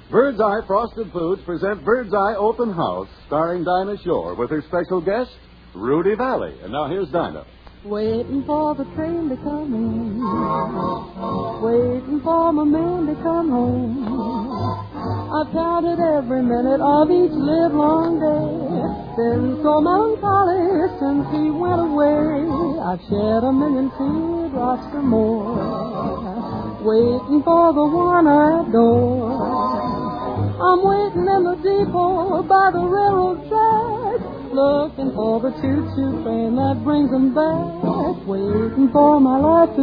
Bird's Eye Frosted Foods present Bird's Eye Open House, starring Dinah Shore, with her special guest, Rudy Valley. And now here's Dinah. Waiting for the train to come in, waiting for my man to come home. I've counted every minute of each livelong day, been so melancholy since he went away. I've shed a million teardrops or more, waiting for the one I adore. I'm waiting in the depot by the railroad track, looking for the choo-choo train that brings them back. Waiting for my life to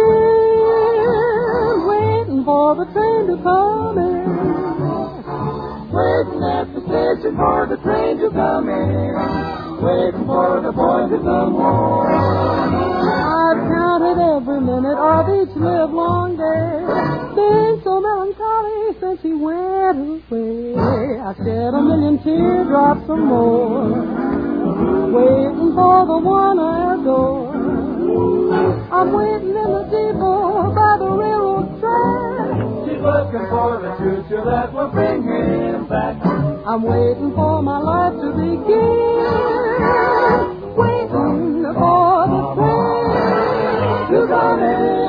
begin, waiting for the train to come in. Waiting at the station for the train to come in, waiting for the boy to come home. I've counted every minute of each livelong day, been so melancholy since he went away. I shed a million teardrops or more, waiting for the one I adore. I'm waiting in the depot by the railroad track. She's looking for the choo-choo that will bring him back. I'm waiting for my life to begin, waiting for the train to come in.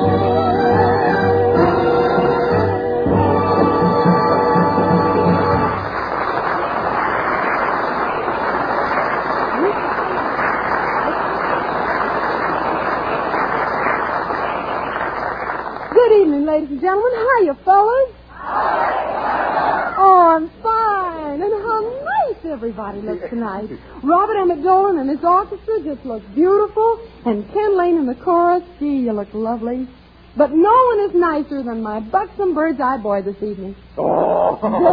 Good evening, ladies and gentlemen. Hiya, fellas. Oh, I'm fine. And how nice everybody looks tonight. Robert Emmett Dolan and his orchestra just look beautiful. And Ken Lane in the chorus, gee, you look lovely. But no one is nicer than my buxom Bird's Eye boy this evening. Oh,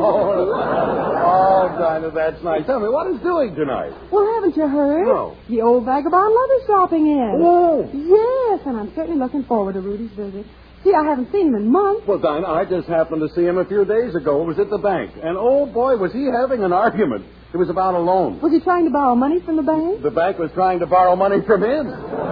Dinah, that's nice. Tell me, what is doing tonight? Well, haven't you heard? No. The old vagabond leather shopping in. Oh. Yes, and I'm certainly looking forward to Rudy's visit. See, I haven't seen him in months. Well, Dinah, I just happened to see him a few days ago. It was at the bank. And, oh, boy, was he having an argument. It was about a loan. Was he trying to borrow money from the bank? The bank was trying to borrow money from him.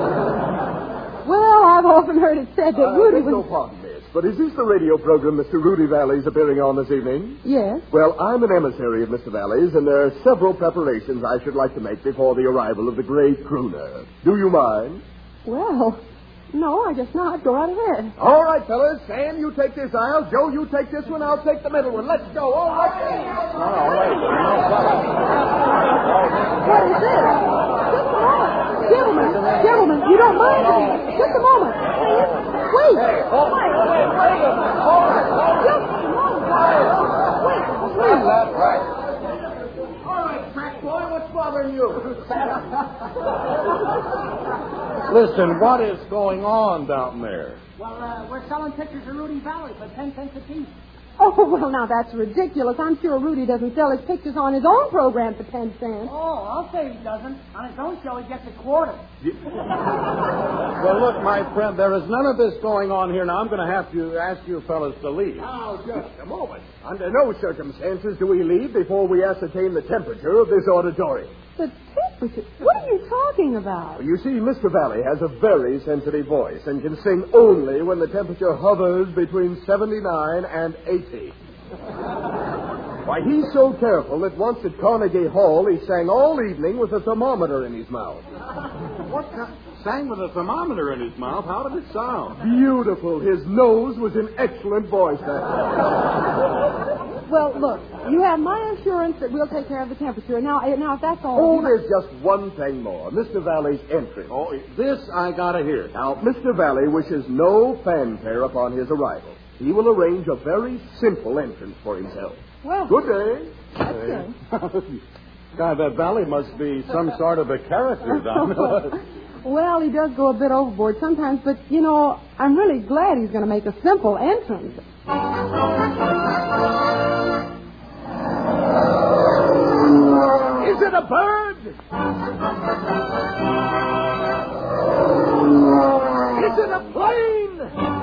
Well, I've often heard it said that Rudy No was... pardon, miss, but is this the radio program Mr. Rudy Valley's appearing on this evening? Yes. Well, I'm an emissary of Mr. Valley's, and there are several preparations I should like to make before the arrival of the great crooner. Do you mind? Well, no, I guess not. Go right ahead. All right, fellas. Sam, you take this aisle. Joe, you take this one. I'll take the middle one. Let's go. All right. Oh, wait. No problem. What is this? Just a moment. Gentlemen, you don't mind me. Just a moment. Wait. Wait a minute. Just a moment. Wait, please. That's right. All right, crack boy, what's bothering you? Listen, what is going on down there? Well, we're selling pictures of Rudy Valley for 10 cents a piece. Oh, well, now that's ridiculous. I'm sure Rudy doesn't sell his pictures on his own program for 10 cents. Oh, I'll say he doesn't. On his own show, he gets a quarter. Well, look, my friend, there is none of this going on here. Now, I'm going to have to ask you fellas to leave. Now, just a moment. Under no circumstances do we leave before we ascertain the temperature of this auditorium. The temperature? What are you talking about? You see, Mr. Valley has a very sensitive voice and can sing only when the temperature hovers between 79 and 80. Why, he's so careful that once at Carnegie Hall, he sang all evening with a thermometer in his mouth. What? Sang with a thermometer in his mouth? How did it sound? Beautiful. His nose was in excellent voice that day. Well, look, you have my assurance that we'll take care of the temperature. Now, if that's all... Oh, there's just one thing more. Mr. Valley's entrance. Oh, this I got to hear. Now, Mr. Valley wishes no fanfare upon his arrival. He will arrange a very simple entrance for himself. Well, Good day. that's good. God, that Valley must be some sort of a character down there. Well, he does go a bit overboard sometimes, but, you know, I'm really glad he's going to make a simple entrance. Is it a bird? Is it a plane?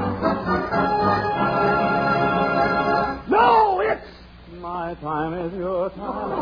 No, it's... My time is your time.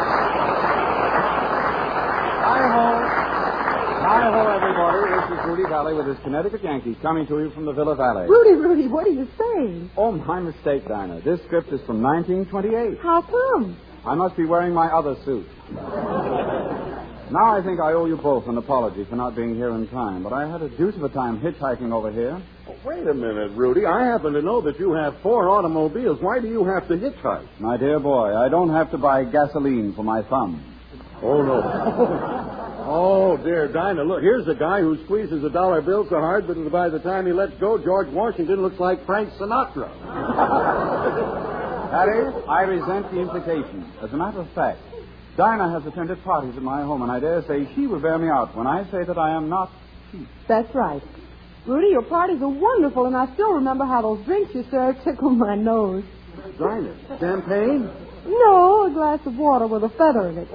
Hi-ho, everybody. This is Rudy Valley. Valley with his Connecticut Yankees coming to you from the Villa Valley. Rudy, what are you saying? Oh, my mistake, Dinah. This script is from 1928. How come? I must be wearing my other suit. Now I think I owe you both an apology for not being here in time, but I had a deuce of a time hitchhiking over here. Wait a minute, Rudy. I happen to know that you have 4 automobiles. Why do you have to hitchhike? My dear boy, I don't have to buy gasoline for my thumb. Oh, no. Oh, dear, Dinah, look, here's a guy who squeezes a dollar bill so hard that by the time he lets go, George Washington looks like Frank Sinatra. Harry, I resent the implication. As a matter of fact, Dinah has attended parties at my home, and I dare say she will bear me out when I say that I am not cheap. That's right. Rudy, your parties are wonderful, and I still remember how those drinks you served tickled my nose. Dinah, champagne? No, a glass of water with a feather in it.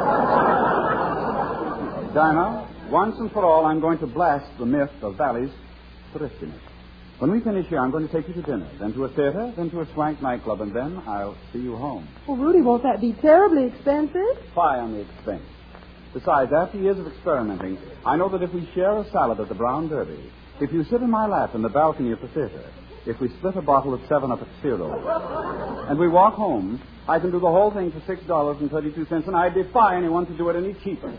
Dinah, once and for all, I'm going to blast the myth of Valley's thriftiness. When we finish here, I'm going to take you to dinner, then to a theater, then to a swank nightclub, and then I'll see you home. Well, Rudy, won't that be terribly expensive? Fie on the expense. Besides, after years of experimenting, I know that if we share a salad at the Brown Derby, if you sit in my lap in the balcony of the theater, if we split a bottle of 7-Up at Zero, and we walk home, I can do the whole thing for $6.32, and I defy anyone to do it any cheaper.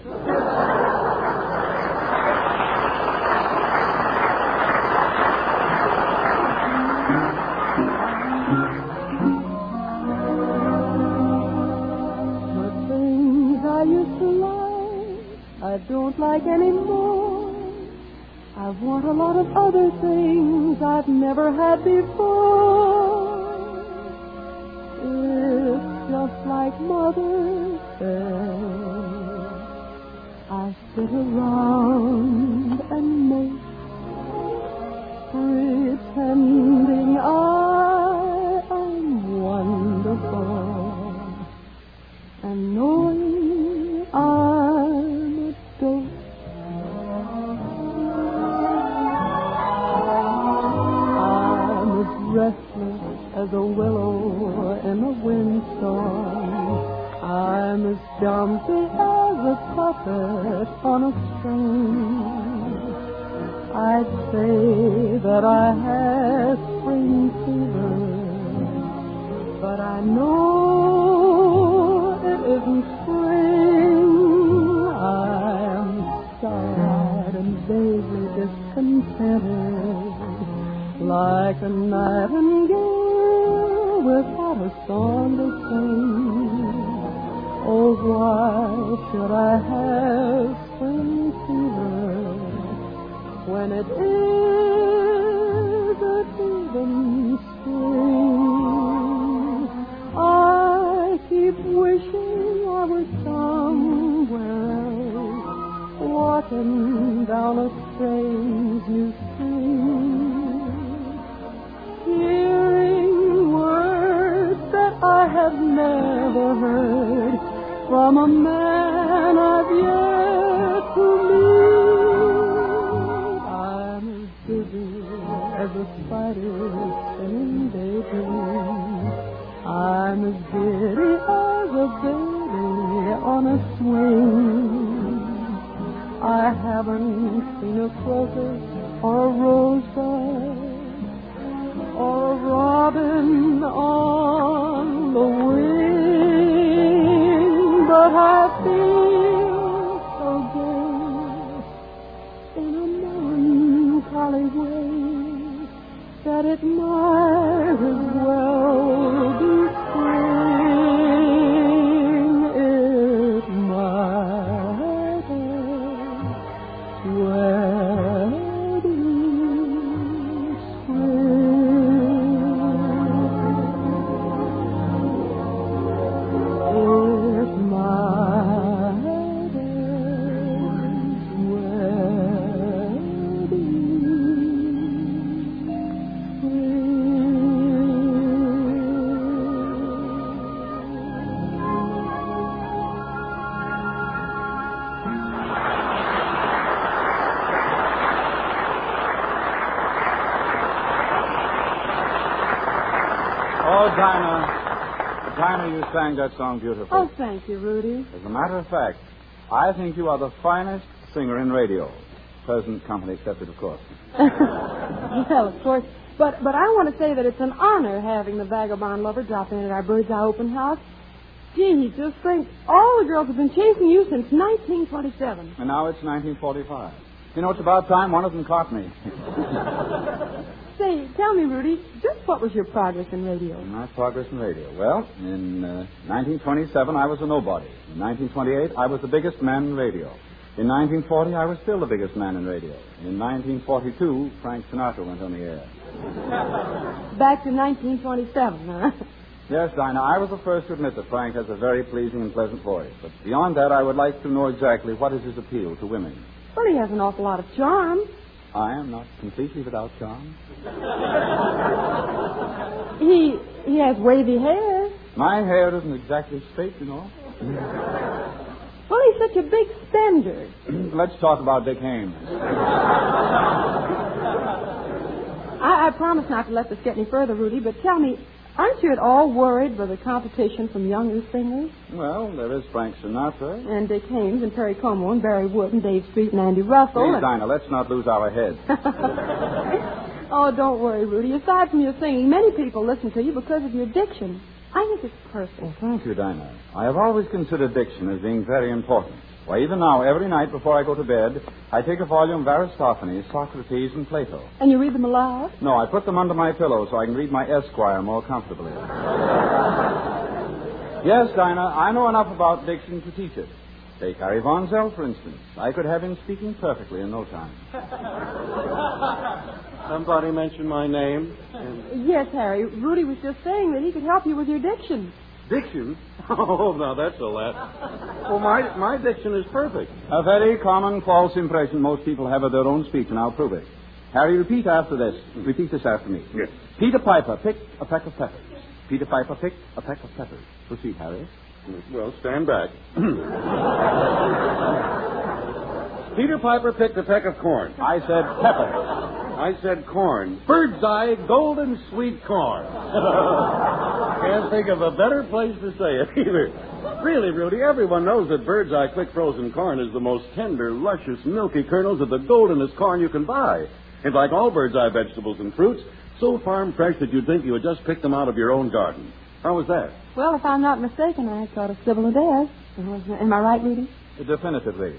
I don't like anymore. I want a lot of other things I've never had before. It's just like Mother said. I sit around and make pretending I am wonderful and knowing I'm a dope. I'm as restless as a willow in a windstorm. I'm as jumpy as a puppet on a string. I'd say that I have spring fever, but I know it isn't spring. I'm sad and vaguely discontented, like a nightingale without a song to sing. Oh, why should I have spring fever when it isn't even spring? I keep wishing I was somewhere else, walking down a strange new street, hearing words that I have never heard from a man I've yet to meet. I'm as busy as a spider spinning daydreams. I'm as giddy as a baby on a swing. I haven't seen a crocus or a rosebud or a robin on the wing, but I feel so gay in a melancholy way that it might as well be spring. It might as well be spring. It might as well be Oh, Dinah, you sang that song beautifully. Oh, thank you, Rudy. As a matter of fact, I think you are the finest singer in radio. Present company accepted, of course. Well, of course. But I want to say that it's an honor having the vagabond lover drop in at our Bird's Eye open house. Gee, just think, all the girls have been chasing you since 1927. And now it's 1945. You know, it's about time one of them caught me. Say, tell me, Rudy, just what was your progress in radio? My progress in radio. Well, in 1927, I was a nobody. In 1928, I was the biggest man in radio. In 1940, I was still the biggest man in radio. In 1942, Frank Sinatra went on the air. Back to 1927, huh? Yes, Dinah, I was the first to admit that Frank has a very pleasing and pleasant voice. But beyond that, I would like to know exactly what is his appeal to women. Well, he has an awful lot of charm. I am not completely without charm. He has wavy hair. My hair isn't exactly straight, you know. Well, he's such a big spender. Let's talk about Dick Haymes. I promise not to let this get any further, Rudy, but tell me, aren't you at all worried by the competition from younger singers? Well, there is Frank Sinatra. And Dick Haymes and Perry Como and Barry Wood and Dave Street and Andy Russell. Please, Dinah, let's not lose our heads. Oh, don't worry, Rudy. Aside from your singing, many people listen to you because of your diction. I think it's perfect. Well, thank you, Dinah. I have always considered diction as being very important. Why, even now, every night before I go to bed, I take a volume of Aristophanes, Socrates, and Plato. And you read them aloud? No, I put them under my pillow so I can read my Esquire more comfortably. Yes, Dinah, I know enough about diction to teach it. Take Harry Von Zell, for instance. I could have him speaking perfectly in no time. Somebody mentioned my name. Yes, Harry. Rudy was just saying that he could help you with your diction. Diction? Oh, now that's a laugh. Well, my diction is perfect. A very common false impression most people have of their own speech, and I'll prove it. Harry, repeat this after me. Yes. Peter Piper picked a peck of peppers. Peter Piper picked a peck of peppers. Proceed, Harry. Well, stand back. Peter Piper picked a peck of corn. I said peppers. I said corn. Bird's eye, golden sweet corn. Can't think of a better place to say it either. Really, Rudy, everyone knows that Bird's Eye quick frozen corn is the most tender, luscious, milky kernels of the goldenest corn you can buy. And like all Bird's Eye vegetables and fruits, so farm fresh that you'd think you had just picked them out of your own garden. How was that? Well, if I'm not mistaken, I thought of Sybil and S. Am I right, Rudy? Definitively.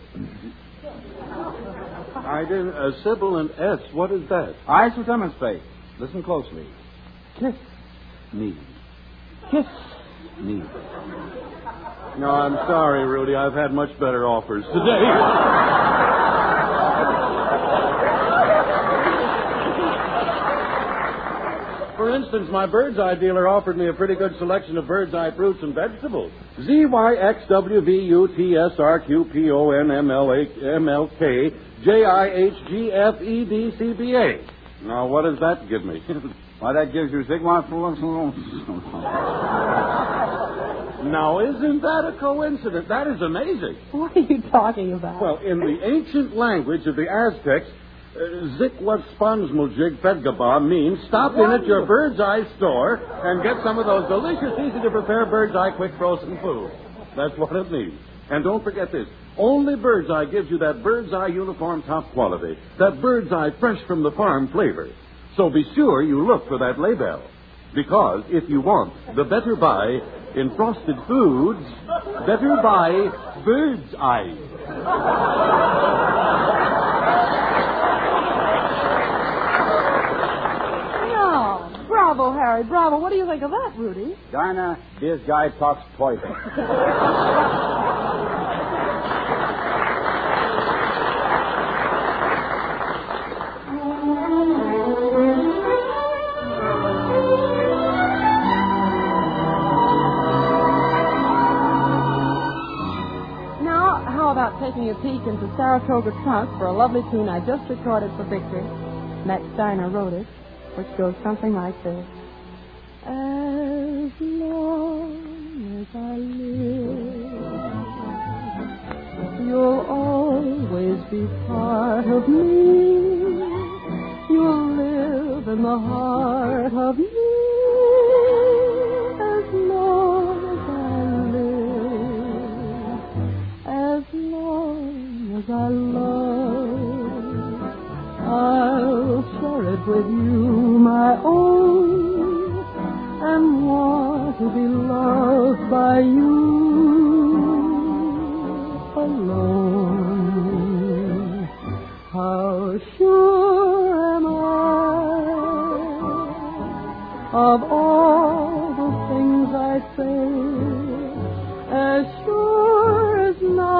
I didn't. Sybil and S. What is that? I shall demonstrate. Listen closely. Kiss me. Kiss me. No, I'm sorry, Rudy. I've had much better offers today. For instance, my Bird's Eye dealer offered me a pretty good selection of Bird's Eye fruits and vegetables. ZYXWVUTSRQPONMLK Now, what does that give me? Why, that gives you Sigma. Now, isn't that a coincidence? That is amazing. What are you talking about? Well, in the ancient language of the Aztecs, Zikwasponsmuljig Fedgaba means stop in at your Bird's Eye store and get some of those delicious, easy-to-prepare Bird's Eye quick frozen food. That's what it means. And don't forget this. Only Bird's Eye gives you that Bird's Eye uniform top quality, that Bird's Eye fresh from the farm flavor. So be sure you look for that label. Because if you want the better buy in frosted foods, better buy Bird's Eye. Bravo, Harry, bravo. What do you think of that, Rudy? Dinah, this guy talks poison. Now, how about taking a peek into Saratoga Trunk for a lovely tune I just recorded for Victor? Matt Steiner wrote it, which goes something like this. As long as I live, you'll always be part of me. You'll live in the heart of me. As long as I live, as long as I love. I'll share it with you, my own, and want to be loved by you alone. How sure am I of all the things I say, as sure as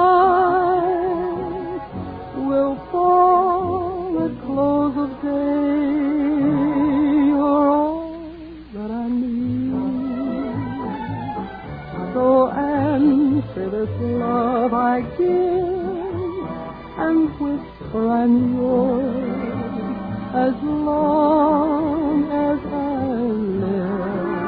night will fall at close of day. You're all that I need. So answer this love I give and whisper I'm yours as long as I live.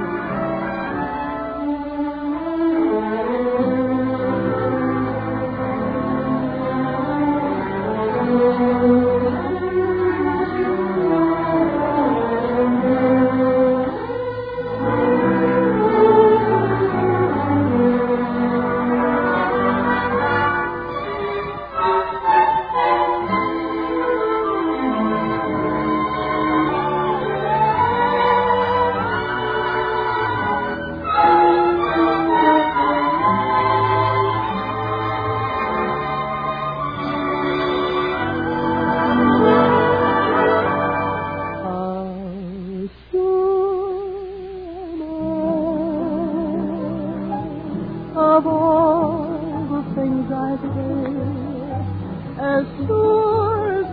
Of all the things I say, as sure as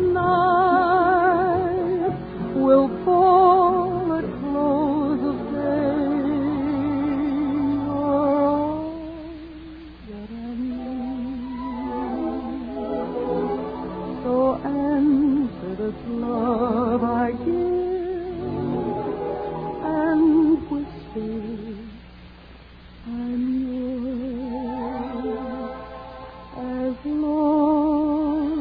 night will fall at close of day, you're all that I need. So answer this love I give and whisper I'm yours as long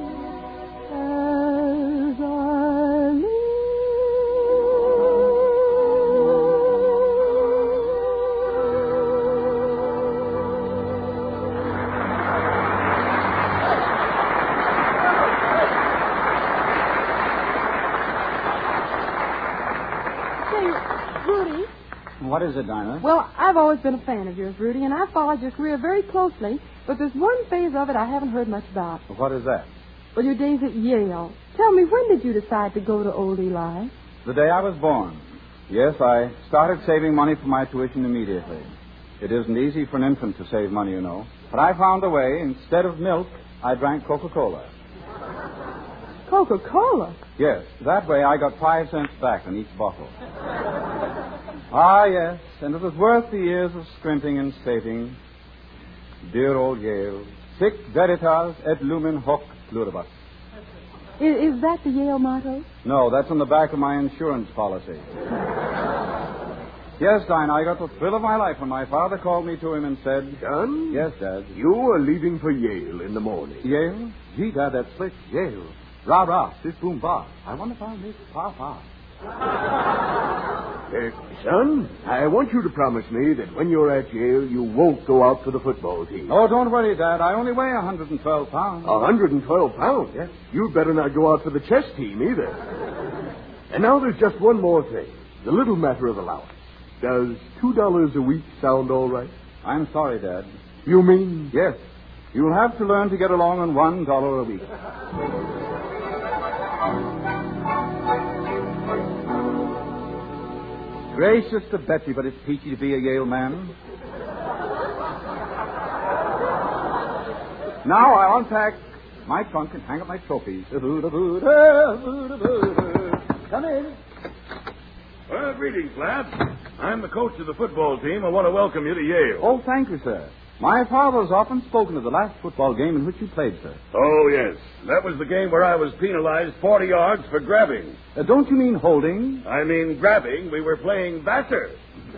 as I live. Say, Rudy. What is it, Dinah? Well, I've always been a fan of yours, Rudy, and I followed your career very closely, but there's one phase of it I haven't heard much about. What is that? Well, your days at Yale. Tell me, when did you decide to go to Old Eli? The day I was born. Yes, I started saving money for my tuition immediately. It isn't easy for an infant to save money, you know. But I found a way. Instead of milk, I drank Coca-Cola. Coca-Cola? Yes, that way I got 5 cents back on each bottle. Ah, yes, and it was worth the years of scrimping and saving. Dear old Yale. Sic veritas et lumen hoc pluribus. Is that the Yale motto? No, that's on the back of my insurance policy. Yes, Dinah, I got the thrill of my life when my father called me to him and said... Son? Yes, Dad. You are leaving for Yale in the morning. Yale? Gee, Dad, that's slick. Yale. Rah-rah, sis boom bah. I wonder if I'll make pa-pa. Son, I want you to promise me that when you're at Yale, you won't go out for the football team. Oh, don't worry, Dad. I only weigh 112 pounds. 112 pounds? Yes. You'd better not go out for the chess team either. And now there's just one more thing. The little matter of allowance. Does $2 a week sound all right? I'm sorry, Dad. You mean? Yes. You'll have to learn to get along on $1 a week. Gracious to Betsy, but it's peachy to be a Yale man. Now I'll unpack my trunk and hang up my trophies. Come in. Well, greetings, lads. I'm the coach of the football team. I want to welcome you to Yale. Oh, thank you, sir. My father's often spoken of the last football game in which you played, sir. Oh, yes. That was the game where I was penalized 40 yards for grabbing. Don't you mean holding? I mean grabbing. We were playing Vassar.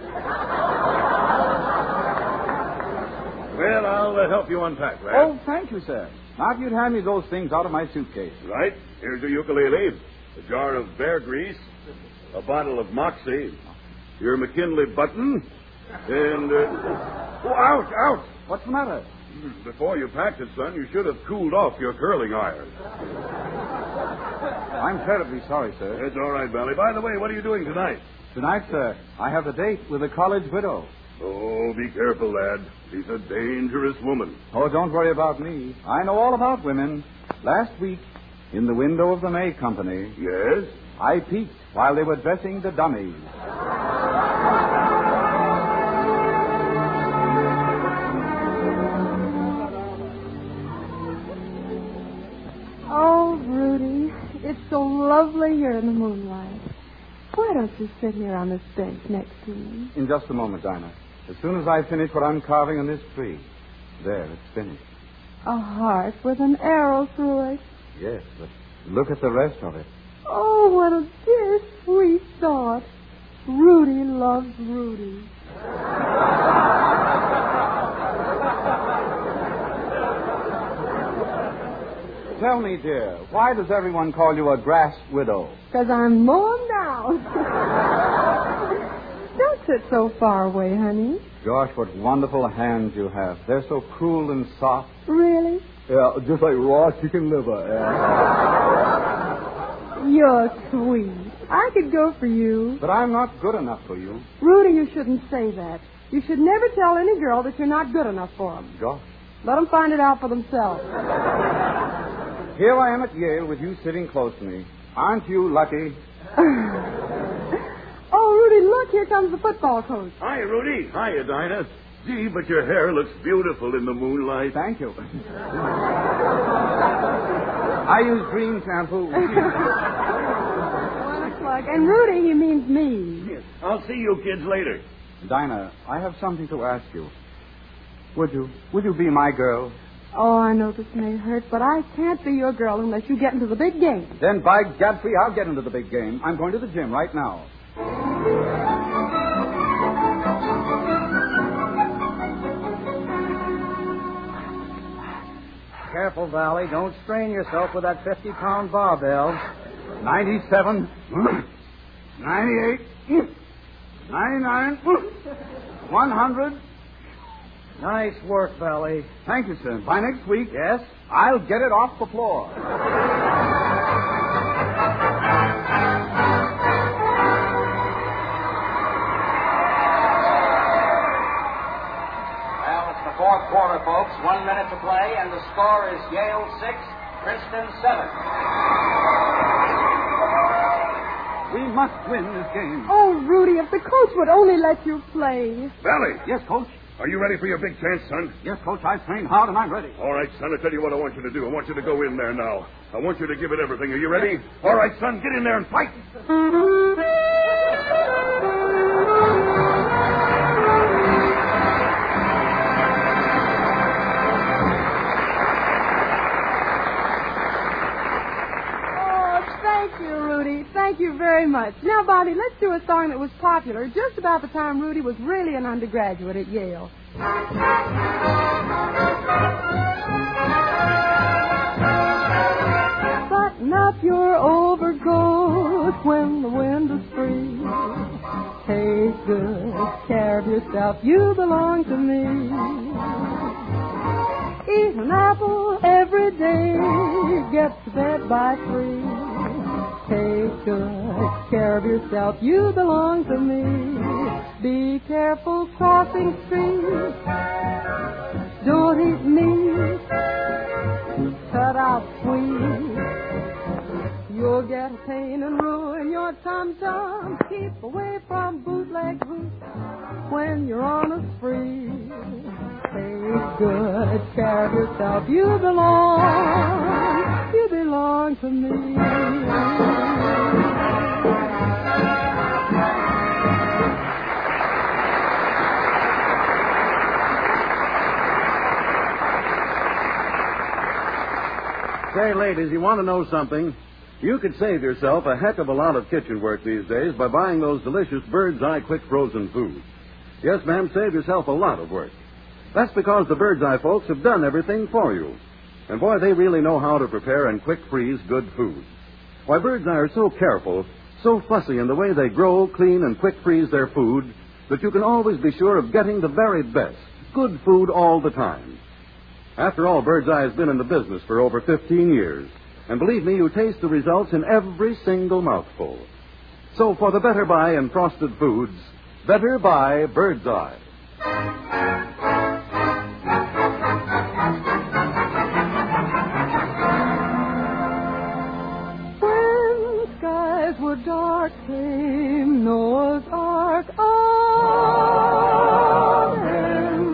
Well, I'll help you unpack, lad. Oh, thank you, sir. Now, if you'd hand me those things out of my suitcase. Right. Here's your ukulele, a jar of bear grease, a bottle of Moxie, your McKinley button, and... Oh, ouch! What's the matter? Before you packed it, son, you should have cooled off your curling iron. I'm terribly sorry, sir. It's all right, Valley. By the way, what are you doing tonight? Tonight, sir, I have a date with a college widow. Oh, be careful, lad. She's a dangerous woman. Oh, don't worry about me. I know all about women. Last week, in the window of the May Company, Yes? I peeked while they were dressing the dummies. Oh, Rudy, it's so lovely here in the moonlight. Why don't you sit here on this bench next to me? In just a moment, Dinah. As soon as I finish what I'm carving on this tree. There, it's finished. A heart with an arrow through it. Yes, but look at the rest of it. Oh, what a dear, sweet thought. Rudy loves Rudy. Tell me, dear, why does everyone call you a grass widow? Because I'm mowing down. Don't sit so far away, honey. Gosh, what wonderful hands you have. They're so cool and soft. Really? Yeah, just like raw chicken liver. Yeah. You're sweet. I could go for you. But I'm not good enough for you. Rudy, you shouldn't say that. You should never tell any girl that you're not good enough for them. Gosh. Let them find it out for themselves. Here I am at Yale with you sitting close to me. Aren't you lucky? Oh, Rudy, look, here comes the football coach. Hi, Rudy. Hiya, Dinah. Gee, but your hair looks beautiful in the moonlight. Thank you. I use green shampoo. 1 o'clock. And Rudy, he means me. Yes. I'll see you kids later. Dinah, I have something to ask you. Would you be my girl? Oh, I know this may hurt, but I can't be your girl unless you get into the big game. Then, by Godfrey, I'll get into the big game. I'm going to the gym right now. Careful, Valley. Don't strain yourself with that 50-pound barbell. 97, 98, 99, 100. Nice work, Valley. Thank you, sir. By next week, yes, I'll get it off the floor. Well, it's the fourth quarter, folks. 1 minute to play, and the score is Yale 6, Princeton 7. We must win this game. Oh, Rudy, if the coach would only let you play. Valley, Yes, Coach. are you ready for your big chance, son? Yes, Coach. I've trained hard and I'm ready. All right, son, I'll tell you what I want you to do. I want you to go in there now. I want you to give it everything. Are you ready? All right, son, get in there and fight. Oh, thank you, Rudy. Thank you very much. Now, Bonnie, let's do a song that was popular just about the time Rudy was really an undergraduate at Yale. Button up your overcoat when the wind is free. Take good care of yourself. You belong to me. Eat an apple every day. Get to bed by 3. Take good care of yourself. You belong to me. Be careful crossing streets. Don't eat meat. Cut out sweet. You'll get a pain and ruin your tum-tum. Keep away from bootleg boots when you're on a spree. Take good care of yourself. You belong to me. Say, ladies, you want to know something? You could save yourself a heck of a lot of kitchen work these days by buying those delicious Bird's Eye quick frozen foods. Yes, ma'am, save yourself a lot of work. That's because the Bird's Eye folks have done everything for you. And boy, they really know how to prepare and quick freeze good food. Why, Bird's Eye are so careful, so fussy in the way they grow, clean, and quick freeze their food that you can always be sure of getting the very best, good food all the time. After all, Bird's Eye has been in the business for over 15 years, And believe me, you taste the results in every single mouthful. So for the Better Buy in frosted foods, Better Buy Bird's Eye. When skies were dark, came Noah's Ark. Amen.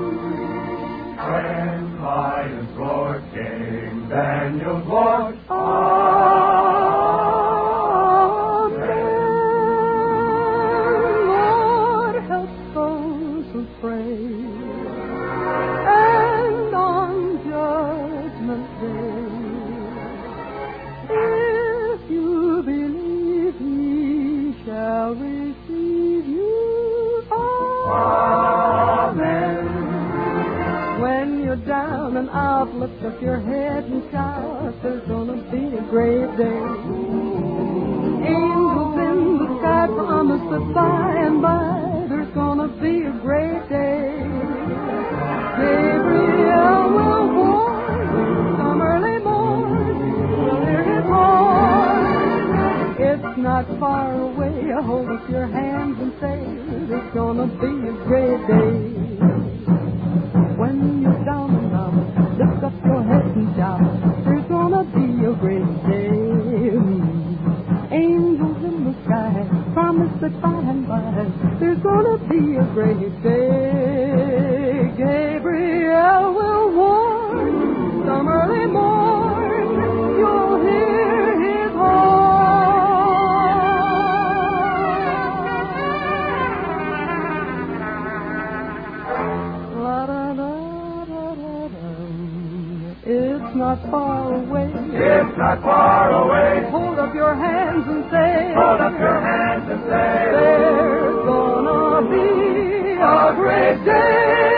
When lions roared, came Daniel's Lord. Lord, help those who pray. And on Judgment Day, if you believe, He shall receive you. Amen. When you're down and out, lift up your head and shout. There's gonna be a great day. Angels in the sky promise that by and by there's gonna be a great day. Gabriel will warn you some early morning. We'll hear his horn. It's not far away. Hold up your hands and say there's gonna be a great day. When you're down and out, lift up your head and shout. There's gonna be a great day. Angels in the sky promise that by and by there's gonna be a great day. Gabriel will warn you some early morn. You'll hear his It's not far away. It's not far away. Hold up your hands and say. Hold up your hands and say. There's gonna be a great day.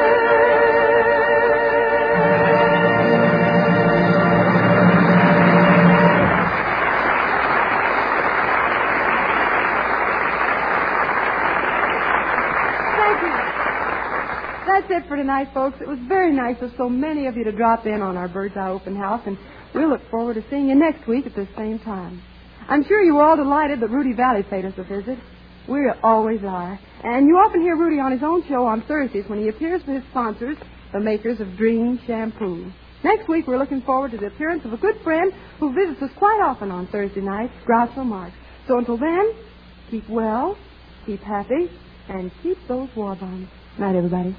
Thank you. That's it for tonight, folks. It was very nice of so many of you to drop in on our Bird's Eye Open House, and we'll look forward to seeing you next week at this same time. I'm sure you were all delighted that Rudy Valley paid us a visit. We always are. And you often hear Rudy on his own show on Thursdays when he appears with his sponsors, the makers of Dream Shampoo. Next week, we're looking forward to the appearance of a good friend who visits us quite often on Thursday nights, Groucho Marx. So until then, keep well, keep happy, and keep those war bonds. Night, everybody.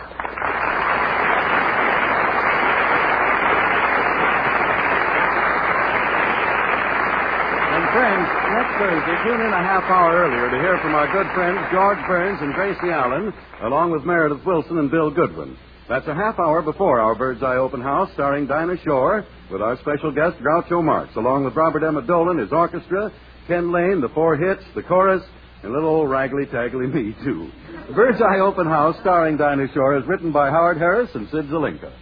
Friends, next Thursday, tune in a half hour earlier to hear from our good friends George Burns and Tracy Allen, along with Meredith Wilson and Bill Goodwin. That's a half hour before our Bird's Eye Open House, starring Dinah Shore, with our special guest Groucho Marx, along with Robert Emmett Dolan, his orchestra, Ken Lane, the four hits, the chorus, and little old Raggly Taggly me, too. The Bird's Eye Open House, starring Dinah Shore, is written by Howard Harris and Sid Zelinka.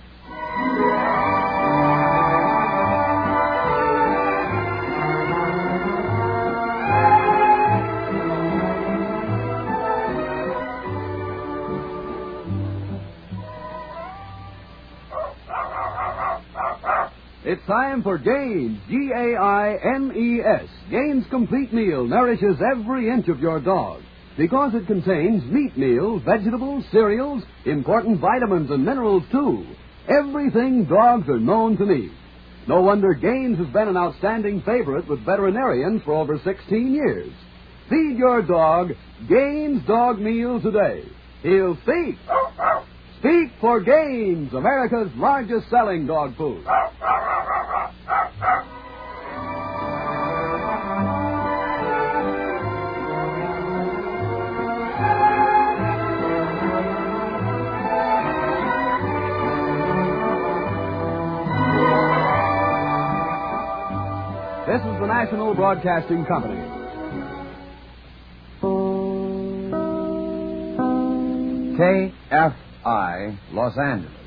It's time for Gaines, Gaines. Gaines Complete Meal nourishes every inch of your dog because it contains meat meal, vegetables, cereals, important vitamins and minerals, too. Everything dogs are known to need. No wonder Gaines has been an outstanding favorite with veterinarians for over 16 years. Feed your dog Gaines Dog Meal today. He'll speak. Speak for Gaines, America's largest selling dog food. This is the National Broadcasting Company. KFI, Los Angeles.